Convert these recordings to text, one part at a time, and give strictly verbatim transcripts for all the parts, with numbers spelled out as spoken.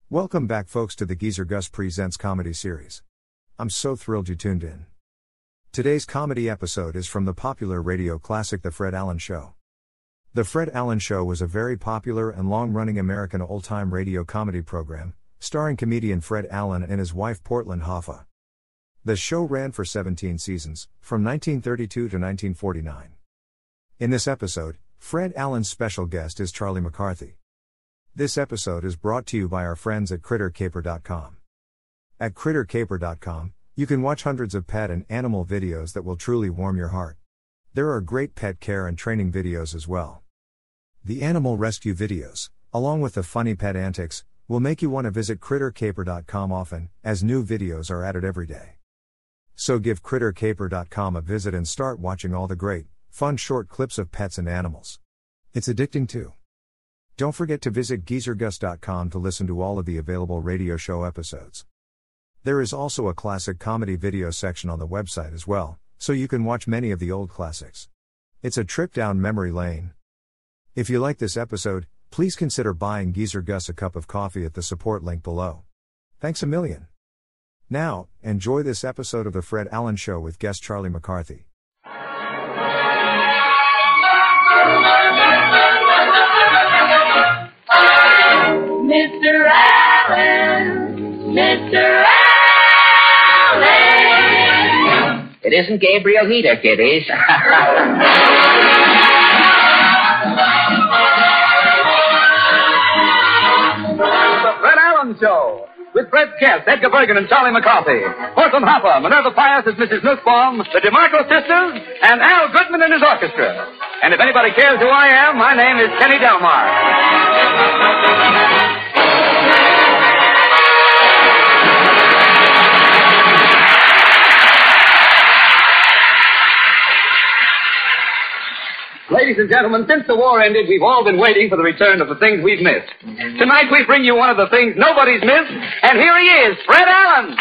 Welcome back, folks, to the Geezer Gus Presents comedy series. I'm so thrilled you tuned in. Today's comedy episode is from the popular radio classic The Fred Allen Show. The Fred Allen Show was a very popular and long-running American old-time radio comedy program, starring comedian Fred Allen and his wife Portland Hoffa. The show ran for seventeen seasons, from nineteen thirty-two to nineteen forty-nine. In this episode, Fred Allen's special guest is Charlie McCarthy. This episode is brought to you by our friends at Critter Caper dot com. At Critter Caper dot com, you can watch hundreds of pet and animal videos that will truly warm your heart. There are great pet care and training videos as well. The animal rescue videos, along with the funny pet antics, will make you want to visit Critter Caper dot com often, as new videos are added every day. So give Critter Caper dot com a visit and start watching all the great, fun short clips of pets and animals. It's addicting too. Don't forget to visit Geezer Gus dot com to listen to all of the available radio show episodes. There is also a classic comedy video section on the website as well, so you can watch many of the old classics. It's a trip down memory lane. If you like this episode, please consider buying Geezer Gus a cup of coffee at the support link below. Thanks a million. Now, enjoy this episode of The Fred Allen Show with guest Charlie McCarthy. Mister Allen, Mister Allen. It isn't Gabriel Heater, kiddies. The Fred Allen Show, with Fred Kent, Edgar Bergen, and Charlie McCarthy. Portland Hopper, Minerva Pius as Missus Nussbaum, the DeMarco sisters, and Al Goodman and his orchestra. And if anybody cares who I am, my name is Kenny Delmar. Ladies and gentlemen, since the war ended, we've all been waiting for the return of the things we've missed. Tonight we bring you one of the things nobody's missed, and here he is, Fred Allen!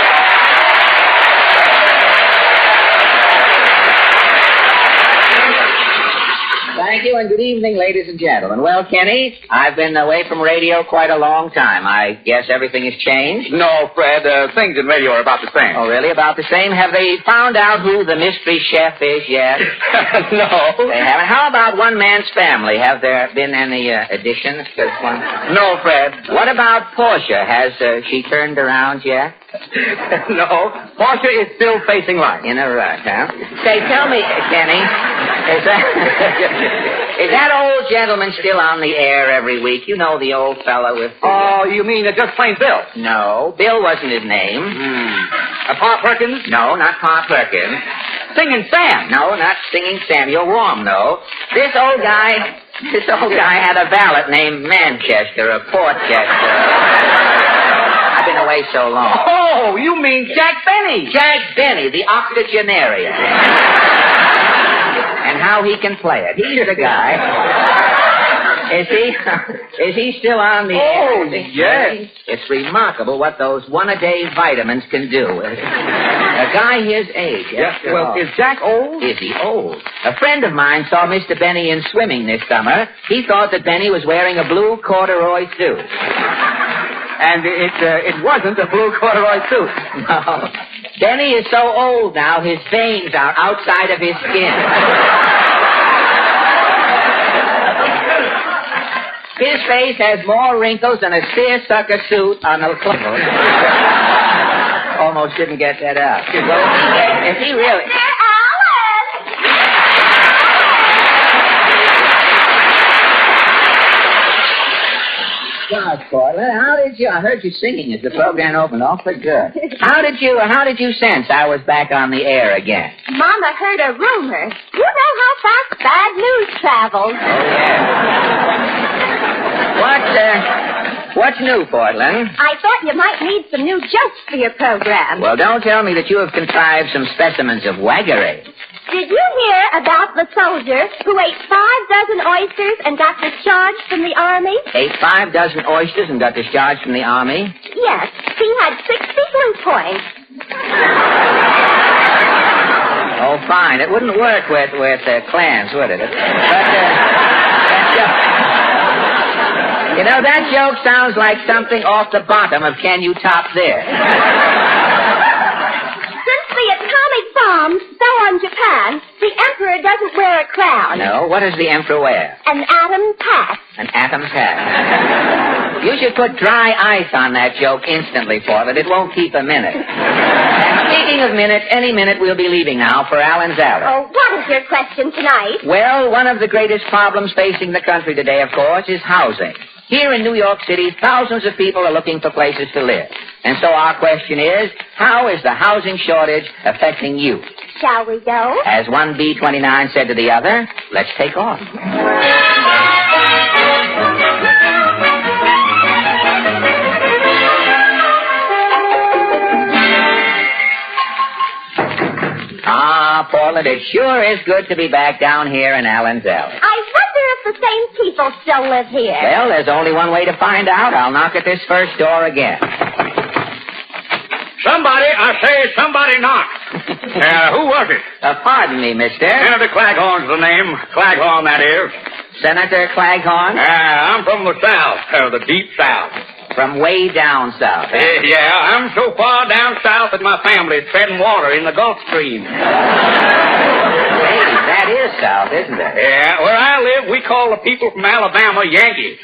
Thank you, and good evening, ladies and gentlemen. Well, Kenny, I've been away from radio quite a long time. I guess everything has changed. No, Fred, uh, things in radio are about the same. Oh, really? About the same? Have they found out who the mystery chef is yet? No. They haven't. How about One Man's Family? Have there been any uh, additions to one? No, Fred. What about Portia? Has uh, she turned around yet? No. Portia is still facing life. In a rut, huh? Say, tell me, Kenny, is that, is that old gentleman still on the air every week? You know the old fellow with the... Oh, you mean uh, just plain Bill? No, Bill wasn't his name. Hmm. Uh, Pa Perkins? No, not Pa Perkins. Singing Sam? No, not Singing Sam. You're warm, though. This old guy, this old guy had a valet named Manchester, or Portchester. I've been away so long. Oh, you mean Jack Benny? Jack Benny, the octogenarian. And how he can play it. He's the guy. Is he? Is he still on the air? Oh, yes. It's remarkable what those one-a-day vitamins can do. A guy his age. Yes. Well, is Jack old? Is he old? A friend of mine saw Mister Benny in swimming this summer. He thought that Benny was wearing a blue corduroy suit. And it uh, it wasn't a blue corduroy suit. No. Benny is so old now, his veins are outside of his skin. His face has more wrinkles than a seersucker suit on a cloak. Almost didn't get that out. Well, if he really... God, Portland, how did you... I heard you singing as the program opened. Awfully good. How did you... How did you sense I was back on the air again? Mama heard a rumor. You know how fast bad news travels. Oh, yeah. What, uh... What's new, Portland? I thought you might need some new jokes for your program. Well, don't tell me that you have contrived some specimens of waggery. Did you hear about the soldier who ate five dozen oysters and got discharged from the army? Ate five dozen oysters and got discharged from the army? Yes. He had sixty blue points. Oh, fine. It wouldn't work with, with uh, clans, would it? But, uh, that's just... You know, that joke sounds like something off the bottom of Can You Top This? Since the atomic bombs fell on Japan, the emperor doesn't wear a crown. No, what does the emperor wear? An atom pack. An atom pack. You should put dry ice on that joke instantly, Portland. It won't keep a minute. And speaking of minutes, any minute we'll be leaving now for Allen's Alley. Oh, what is your question tonight? Well, one of the greatest problems facing the country today, of course, is housing. Here in New York City, thousands of people are looking for places to live. And so our question is, how is the housing shortage affecting you? Shall we go? As one B twenty-nine said to the other, let's take off. Ah, Portland, it sure is good to be back down here in Allen's Alley. I wonder if the same people still live here. Well, there's only one way to find out. I'll knock at this first door again. Somebody, I say, somebody knock. uh, who was it? Uh, pardon me, mister. Senator Claghorn's the name. Claghorn, that is. Senator Claghorn? Uh, I'm from the South, uh, the deep South. From way down south. Uh, yeah, I'm so far down south that my family's treading water in the Gulf Stream. Hey, that is south, isn't it? Yeah, where I live, we call the people from Alabama Yankees.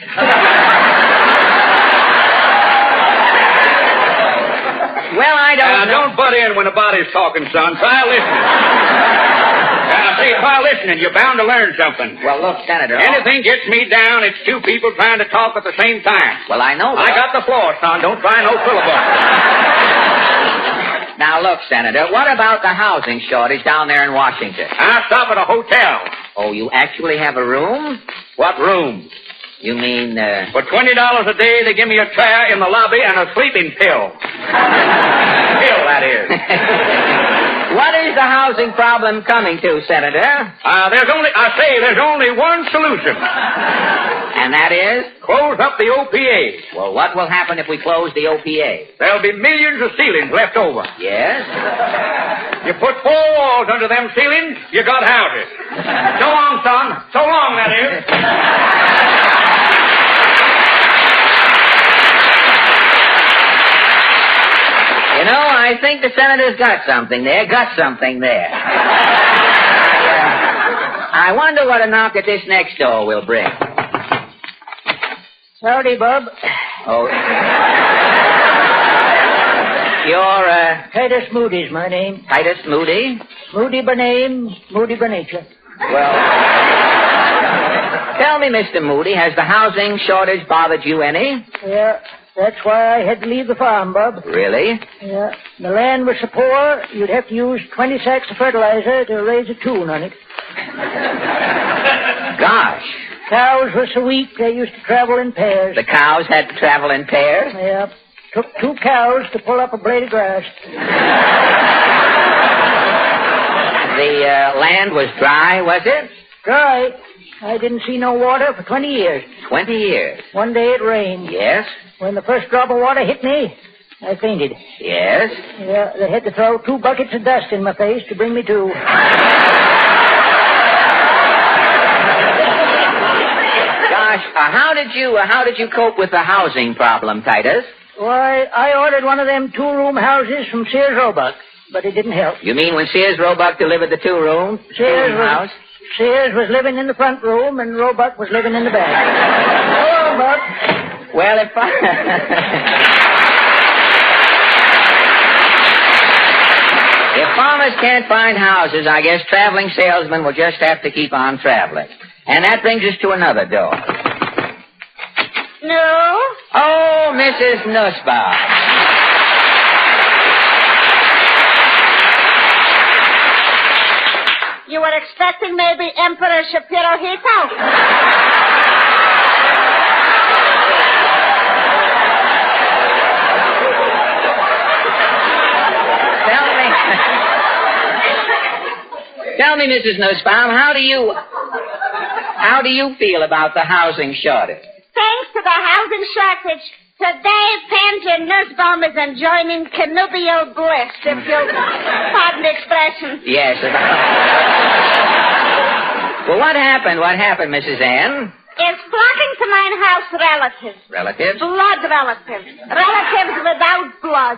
Well, I don't uh, know. Don't butt in when a body's talking, son. Try listening. uh, say, try listening. You're bound to learn something. Well, look, Senator. Anything gets me down, it's two people trying to talk at the same time. Well, I know that. I got the floor, son. Don't try no filibuster. Now, look, Senator, what about the housing shortage down there in Washington? I stop at a hotel. Oh, you actually have a room? What room? You mean, uh... For twenty dollars a day, they give me a chair in the lobby and a sleeping pill. Pill, that is. What is the housing problem coming to, Senator? Uh, there's only, I say, there's only one solution. And that is? Close up the O P A. Well, what will happen if we close the O P A? There'll be millions of ceilings left over. Yes? You put four walls under them ceilings, you got houses. So long, son. So long, that is. You know, I think the senator's got something there. Got something there. I, uh, I wonder what a knock at this next door will bring. Howdy, Bob. Oh. You're, uh... Titus Moody's my name. Titus Moody? Moody by name, Moody by nature. Well, tell me, Mister Moody, has the housing shortage bothered you any? Yeah, that's why I had to leave the farm, Bob. Really? Yeah. The land was so poor, you'd have to use twenty sacks of fertilizer to raise a tune on it. Gosh. Cows were so weak, they used to travel in pairs. The cows had to travel in pairs? Yeah. Took two cows to pull up a blade of grass. The uh, land was dry, was it? Dry. I didn't see no water for twenty years. Twenty years? One day it rained. Yes? When the first drop of water hit me, I fainted. Yes? Yeah, they had to throw two buckets of dust in my face to bring me to. Gosh, uh, how did you uh, how did you cope with the housing problem, Titus? Why, I ordered one of them two-room houses from Sears Roebuck, but it didn't help. You mean when Sears Roebuck delivered the two-room Sears was, house? Sears was living in the front room, and Roebuck was living in the back. Hello, Buck. Well, if I... If farmers can't find houses, I guess traveling salesmen will just have to keep on traveling. And that brings us to another door. No? Oh, Missus Nussbaum. You were expecting maybe Emperor Shapiro-Hito? Tell me... Tell me, Missus Nussbaum, how do you... How do you feel about the housing shortage? Thanks to the housing shortage, today Pansy Nussbaum is enjoying connubial bliss, if you'll pardon the expression. Yes. Well, what happened? What happened, Missus Ann? is flocking to mine house relatives. Relatives? Blood relatives. Relatives without blood.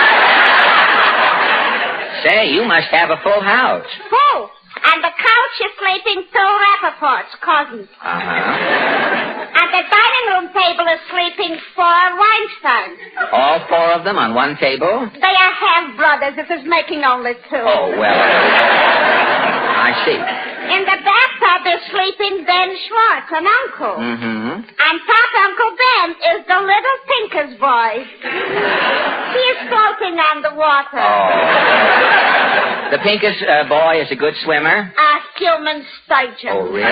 Say, you must have a full house. Full. And the couch is sleeping Phil Rappaport's cousins. Uh-huh. And the dining room table is sleeping four Weinstein. All four of them on one table? They are half-brothers. It is making only two. Oh, well. I see. In the bathtub is sleeping Ben Schwartz, an uncle. Mm-hmm. And Pop Uncle Ben is the little Pinker's boy. He is floating on the water. Oh. The Pinker's uh, boy is a good swimmer? A human sturgeon. Oh, really?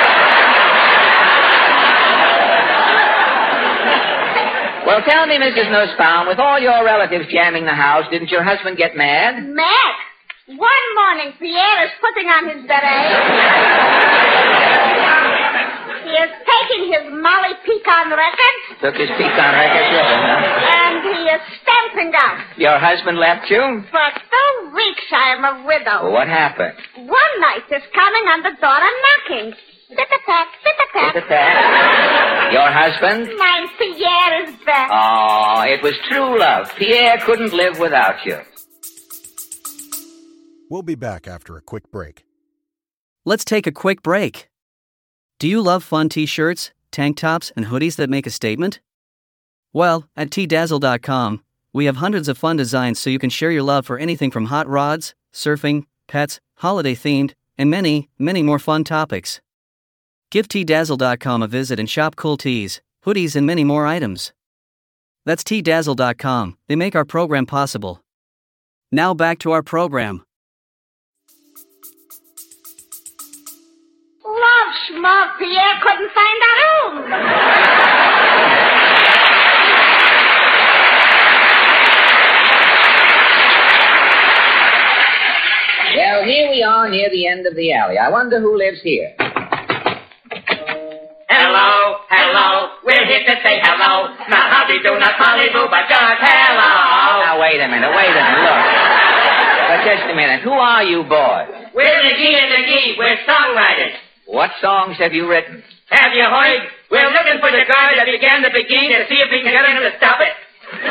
Well, tell me, Missus Nussbaum, with all your relatives jamming the house, didn't your husband get mad? Mad? One morning, Pierre is putting on his beret. He is taking his Molly Pecan record. Took his pecan record with him, huh? And he is stamping out. Your husband left you? For two weeks I am a widow. Well, what happened? One night is coming on the door and knocking. Pit-a-pat, pit-a-pat. Pit-a-pat. Your husband? Mine Pierre is back. Oh, it was true love. Pierre couldn't live without you. We'll be back after a quick break. Let's take a quick break. Do you love fun t-shirts, tank tops, and hoodies that make a statement? Well, at T Dazzle dot com, we have hundreds of fun designs so you can share your love for anything from hot rods, surfing, pets, holiday-themed, and many, many more fun topics. Give T Dazzle dot com a visit and shop cool tees, hoodies, and many more items. That's T Dazzle dot com. They make our program possible. Now back to our program. Love, schmuck. Pierre couldn't find a room. Well, here we are near the end of the alley. I wonder who lives here. Hello, hello, we're here to say hello. Not howdy do, not Hollywood, but just hello. Now, wait a minute, wait a minute, look. But just a minute, who are you boys? We're McGee and McGee, we're songwriters. What songs have you written? Have you heard? We're looking for the guy that began the McGee to see if we can get him to stop it.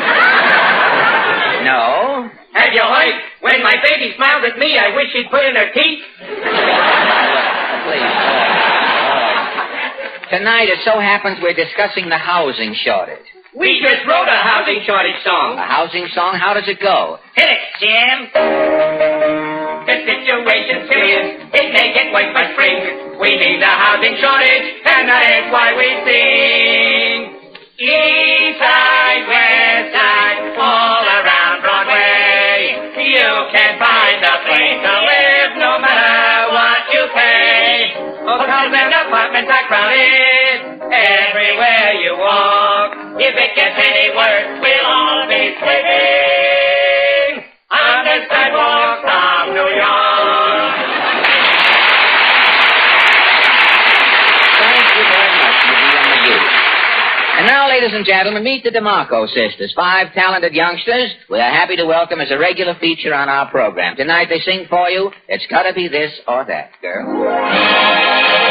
No. Have you heard? When my baby smiles at me, I wish she'd put in her teeth. Please. Tonight, it so happens we're discussing the housing shortage. We just wrote a housing shortage song. A housing song? How does it go? Hit it, Jim. The situation's serious. It may get worse by spring. We need a housing shortage, and that is why we sing. East side, west side, all around Broadway. You can find a place to live no matter what you pay. Hotels and apartments are crowded everywhere you walk. If it gets any worse, we'll all be sleeping on the sidewalks of New York. Thank you very much, McGee and McGee. And now, ladies and gentlemen, meet the DeMarco sisters, five talented youngsters we are happy to welcome as a regular feature on our program. Tonight they sing for you, It's Gotta Be This or That, girl.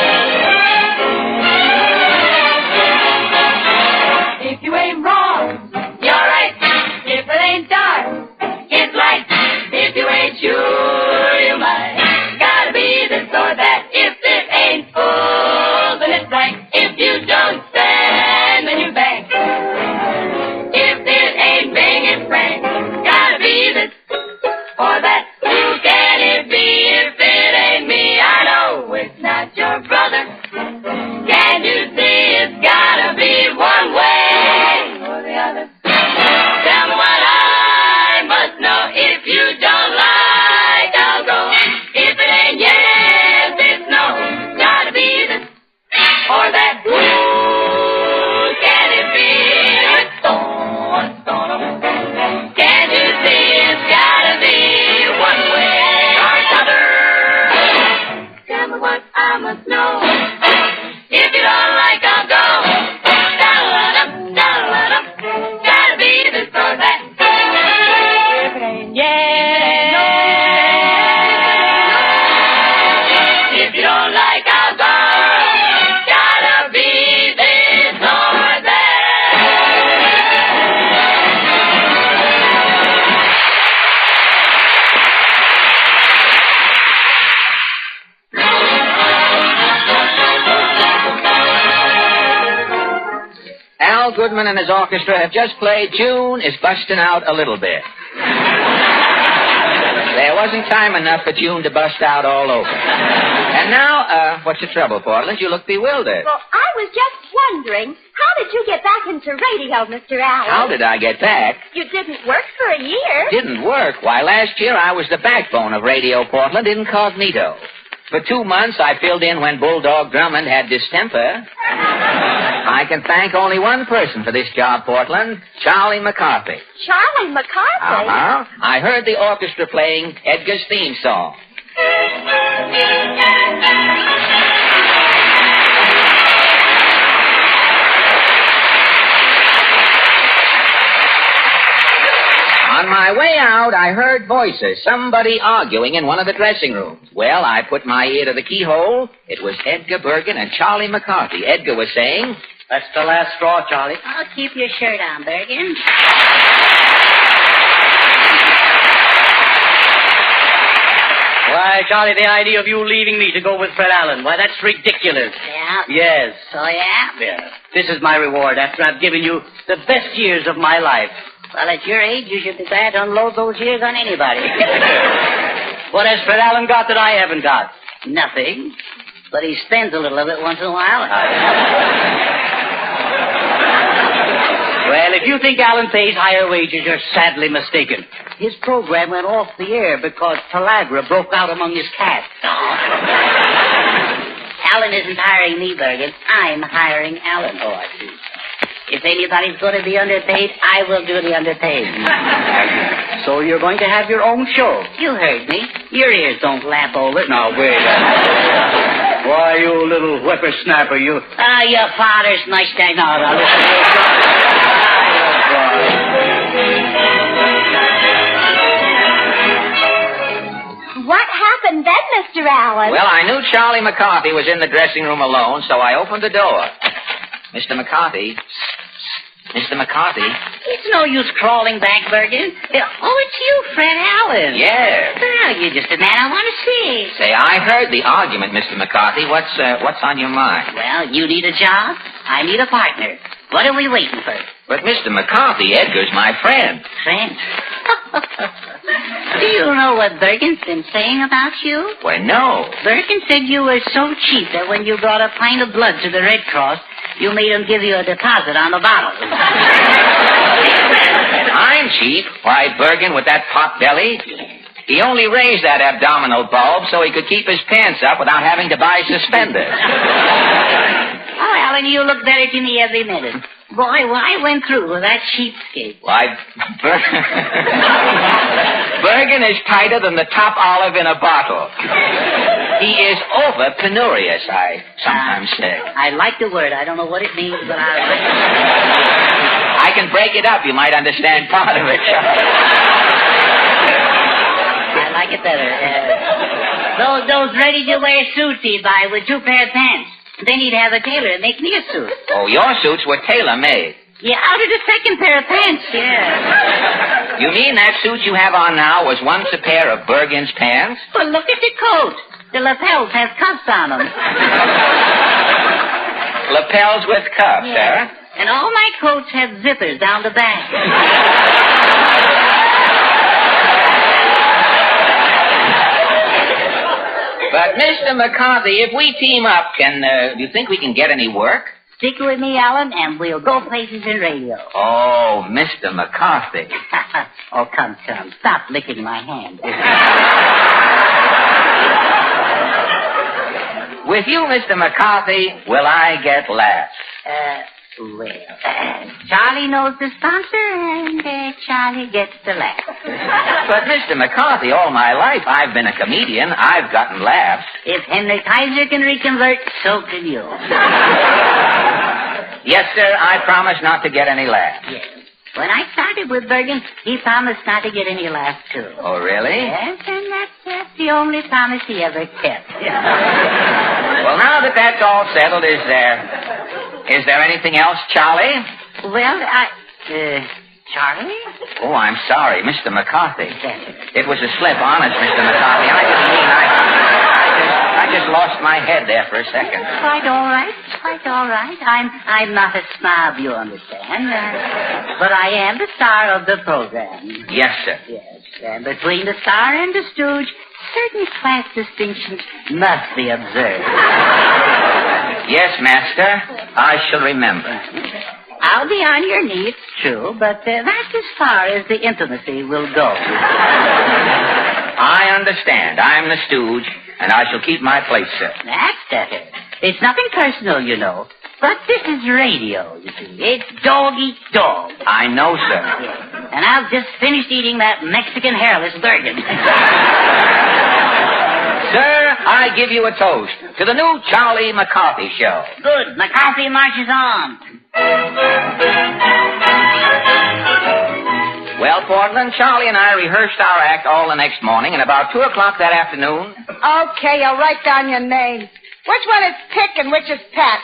If you ain't wrong, you're right. If it ain't dark, it's light. If you ain't sure, you might. Gotta be this or that. If it ain't full, then it's blank. If you don't stand, then you bang. If it ain't bang, it's frank. Gotta be this or that. Who can it be if it ain't me? I know it's not your brother. Can't you see it's gotta be one way? Goodman and his orchestra have just played June is Bustin' Out a Little Bit. There wasn't time enough for June to bust out all over. And now, uh, what's the trouble, Portland? You look bewildered. Well, I was just wondering, how did you get back into radio, Mister Allen? How did I get back? You didn't work for a year. Didn't work. Why, last year I was the backbone of Radio Portland incognito. For two months, I filled in when Bulldog Drummond had distemper. I can thank only one person for this job, Portland, Charlie McCarthy. Charlie McCarthy? Uh-huh. I heard the orchestra playing Edgar's theme song. On my way out, I heard voices, somebody arguing in one of the dressing rooms. Well, I put my ear to the keyhole. It was Edgar Bergen and Charlie McCarthy. Edgar was saying, "That's the last straw, Charlie." I'll keep your shirt on, Bergen. Why, Charlie, the idea of you leaving me to go with Fred Allen, why, that's ridiculous. Yeah? Yes. So, yeah? Yeah. This is my reward after I've given you the best years of my life. Well, at your age, you should be glad to unload those years on anybody. What has Fred Allen got that I haven't got? Nothing. But he spends a little of it once in a while. Well, if you think Allen pays higher wages, you're sadly mistaken. His program went off the air because pellagra broke out among his cats. Allen isn't hiring me, Bergen. I'm hiring Allen. Oh, I see. If anybody's going to be underpaid, I will do the underpaid. So you're going to have your own show? You heard me. Your ears don't lap over. Now, wait a minute. Why, you little whippersnapper, you... Ah, your father's mustache. No, no, listen to What happened then, Mister Allen? Well, I knew Charlie McCarthy was in the dressing room alone, so I opened the door. Mister McCarthy. Mister McCarthy. It's no use crawling back, Bergen. Oh, it's you, Fred Allen. Yeah. Well, you're just the man I want to see. Say, I heard the argument, Mister McCarthy. What's uh, what's on your mind? Well, you need a job. I need a partner. What are we waiting for? But, Mister McCarthy, Edgar's my friend. Friend? Do you know what Bergen's been saying about you? Why, no. Bergen said you were so cheap that when you brought a pint of blood to the Red Cross, you made him give you a deposit on the bottle. I'm cheap. Why, Bergen, with that pot belly? He only raised that abdominal bulb so he could keep his pants up without having to buy suspenders. Oh, Allen, you look better to me every minute. Boy, well, I went through with that sheepskin. Why, Bergen... Bergen is tighter than the top olive in a bottle. He is over penurious, I sometimes uh, say. I like the word. I don't know what it means, but I like it. I can break it up. You might understand part of it. I like it better. Uh, those, those ready-to-wear suits he'd buy with two pair of pants. Then he'd have a tailor make me a suit. Oh, your suits were tailor-made. Yeah, out of the second pair of pants, yeah. You mean that suit you have on now was once a pair of Bergen's pants? Well, look at the coat. The lapels have cuffs on them. Lapels with cuffs, yeah. huh? And all my coats have zippers down the back. But, Mister McCarthy, if we team up, can, uh, do you think we can get any work? Stick with me, Allen, and we'll go places in radio. Oh, Mister McCarthy. Oh, come, come. Stop licking my hand. With you, Mister McCarthy, will I get laughs? Uh, well, uh, Charlie knows the sponsor, and uh, Charlie gets the laugh. But, Mister McCarthy, all my life I've been a comedian. I've gotten laughs. If Henry Kaiser can reconvert, so can you. Yes, sir, I promise not to get any laughs. Yes. When I started with Bergen, he promised not to get any laughs, too. Oh, really? Yes, and that's, that's the only promise he ever kept. Well, now that that's all settled, is there... Is there anything else, Charlie? Well, I... Uh, Charlie? Oh, I'm sorry, Mister McCarthy. It was a slip, honest, Mister McCarthy. I didn't mean I... I just, I just lost my head there for a second. Quite all right. quite all right. I'm I'm not a snob, you understand. Uh, but I am the star of the program. Yes, sir. Yes. And between the star and the stooge, certain class distinctions must be observed. Yes, master. I shall remember. I'll be on your knee, it's true, but uh, that's as far as the intimacy will go. I understand. I'm the stooge, and I shall keep my place, sir. That's better. It's nothing personal, you know. But this is radio, you see. It's dog eat dog. I know, sir. Yes. And I've just finished eating that Mexican hairless Bergen. Sir, I give you a toast to the new Charlie McCarthy show. Good. McCarthy marches on. Well, Portland, Charlie and I rehearsed our act all the next morning, and about two o'clock that afternoon... Okay, I'll write down your name. Which one is Pick and which is Pat?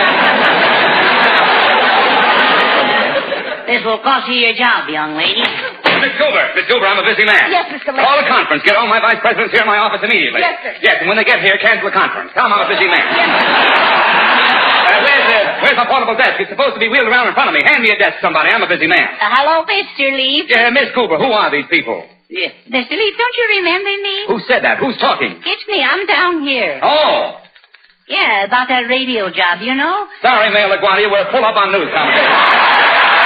This will cost you your job, young lady. Miss Goober, Miss Goober, I'm a busy man. Yes, Mister Lake. Call a conference. Get all my vice presidents here in my office immediately. Yes, sir. Yes, and when they get here, cancel the conference. Tell them I'm a busy man. Yes, sir. Uh, where's, uh, where's my portable desk? It's supposed to be wheeled around in front of me. Hand me a desk, somebody. I'm a busy man. Uh, hello, Mister Leaf. Yeah, Miss Goober, who are these people? Yes. Mister Leaf, don't you remember me? Who said that? Who's talking? It's me. I'm down here. Oh. Yeah, about that radio job, you know? Sorry, Mayor LaGuardia, we're full up on news commentators.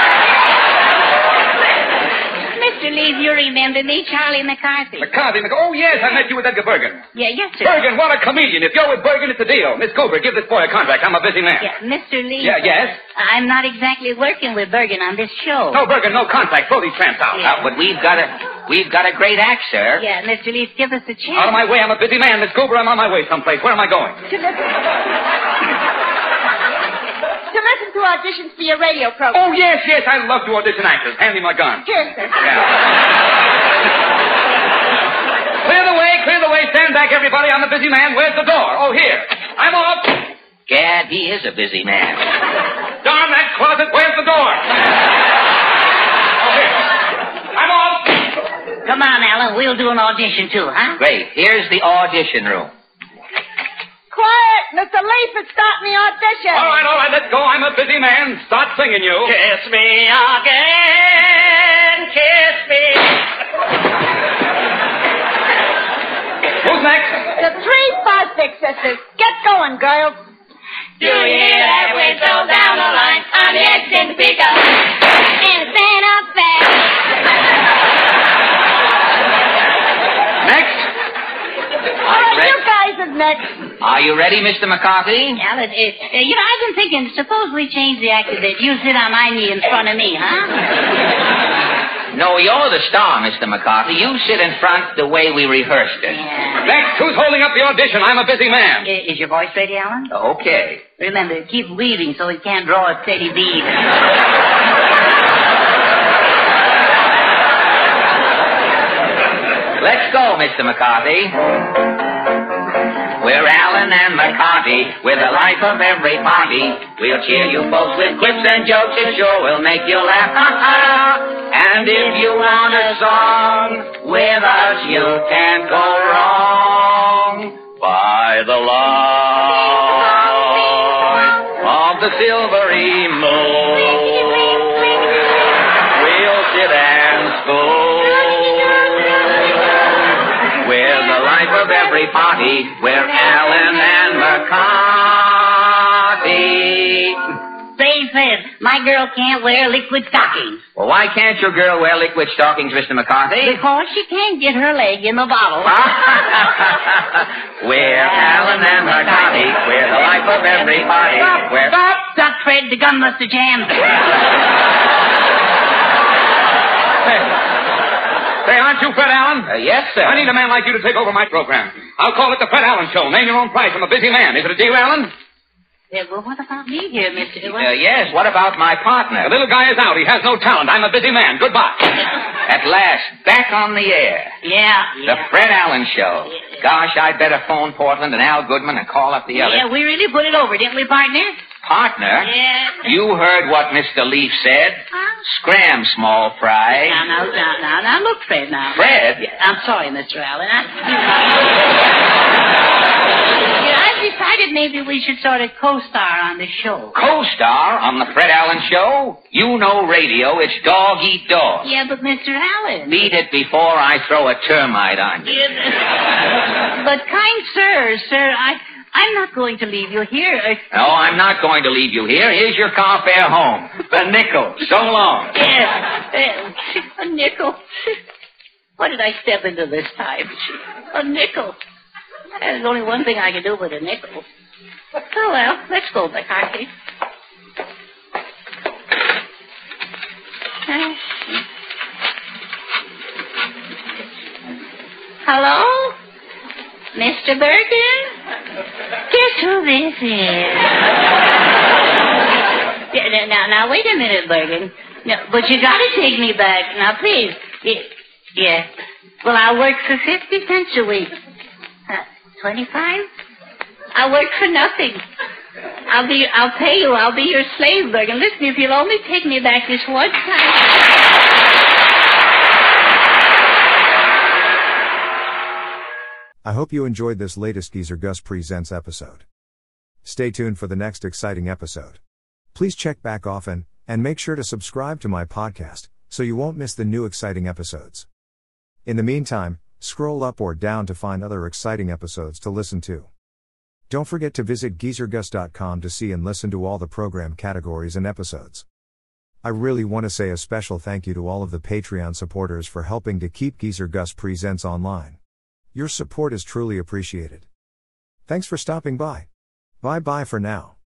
Mister Leaf, you remember me, Charlie McCarthy. McCarthy, Mc... oh, yes, I met you with Edgar Bergen. Yeah, yes, sir. Bergen, what a comedian. If you're with Bergen, it's a deal. Miss Goober, give this boy a contract. I'm a busy man. Yeah, Mister Leaf. Yeah, yes? I'm not exactly working with Bergen on this show. No, Bergen, no contract. Throw these tramps out. Uh, but we've got a we've got a great act, sir. Yeah, Mister Leaf, give us a chance. Out of my way, I'm a busy man. Miss Goober, I'm on my way someplace. Where am I going? To listen, to listen to auditions for your radio program. Oh, yes, yes, I love to audition actors. Hand me my gun. Here, sir. Yeah. Clear the way, clear the way. Stand back, everybody. I'm a busy man. Where's the door? Oh, here. I'm off. Gad, he is a busy man. Darn that closet. Where's the door? Oh, here. I'm off. Come on, Alan. We'll do an audition, too, huh? Great. Here's the audition room. Quiet! Mister Leaf is starting the audition. All right, all right, let's go. I'm a busy man. Start singing, you. Kiss me again, kiss me. Who's next? The three Fosdick sisters. Get going, girls. Do you hear that whistle down the line on the exit speaker? And stand up fast. Next. All right, you guys are next. Are you ready, Mister McCarthy? Alan, uh, uh, you know, I've been thinking, suppose we change the act a bit. You sit on my knee in front of me, huh? No, you're the star, Mister McCarthy. You sit in front the way we rehearsed it. Yeah. Next, who's holding up the audition? I'm a busy man. Uh, is your voice ready, Alan? Okay. Remember, keep weaving so it can't draw a steady bead. Let's go, Mister McCarthy. We're Allen and McCarthy. We're the life of every party. We'll cheer you folks with quips and jokes. It sure will make you laugh. Ha ha! And if you want a song with us, you can't go wrong. By the light of the silvery moon, we'll sit and spoon. We're the life of every party. We're Allen and McCarthy. Say, Fred, my girl can't wear liquid stockings. Well, why can't your girl wear liquid stockings, Mister McCarthy? Because she can't get her leg in the bottle. We're Allen and McCarthy. We're the life of every party. Stop, We're... stop, stop, Fred. The gun must have jammed. Say, aren't you Fred Allen? Uh, yes, sir. I need a man like you to take over my program. I'll call it the Fred Allen Show. Name your own price. I'm a busy man. Is it a deal, Allen? Yeah, well, what about me here, Mister Uh, yes, what about my partner? The little guy is out. He has no talent. I'm a busy man. Goodbye. At last, back on the air. Yeah, The yeah. Fred Allen Show. Gosh, I'd better phone Portland and Al Goodman and call up the others. Yeah, we really put it over, didn't we, partner? Partner? Yeah. You heard what Mister Leaf said. Huh? Scram, small fry. Now, now, now, now, now, look, Fred, now. Fred? Yeah, I'm sorry, Mister Allen. I, you know, I've decided decided maybe we should sort of co-star on the show. Co-star on the Fred Allen Show? You know radio. It's dog eat dog. Yeah, but Mister Allen... Beat it before I throw a termite on you. Yeah, but kind sir, sir, I... I'm not going to leave you here. No, I'm not going to leave you here. Here's your car fare home. A nickel. So long. Yeah, a nickel. What did I step into this time? A nickel. There's only one thing I can do with a nickel. Oh, well, let's go, McCarthy. Uh, Hello? Mister Bergen? Guess who this is? Yeah, now, now, wait a minute, Bergen. No, but you gotta take me back. Now, please. Yeah. yeah. Well, I work for fifty cents a week. Uh, twenty-five? I work for nothing. I'll be, I'll pay you. I'll be your slave, Bergen. Listen, if you'll only take me back this one time. I hope you enjoyed this latest Geezer Gus Presents episode. Stay tuned for the next exciting episode. Please check back often, and make sure to subscribe to my podcast, so you won't miss the new exciting episodes. In the meantime, scroll up or down to find other exciting episodes to listen to. Don't forget to visit geezer gus dot com to see and listen to all the program categories and episodes. I really want to say a special thank you to all of the Patreon supporters for helping to keep Geezer Gus Presents online. Your support is truly appreciated. Thanks for stopping by. Bye bye for now.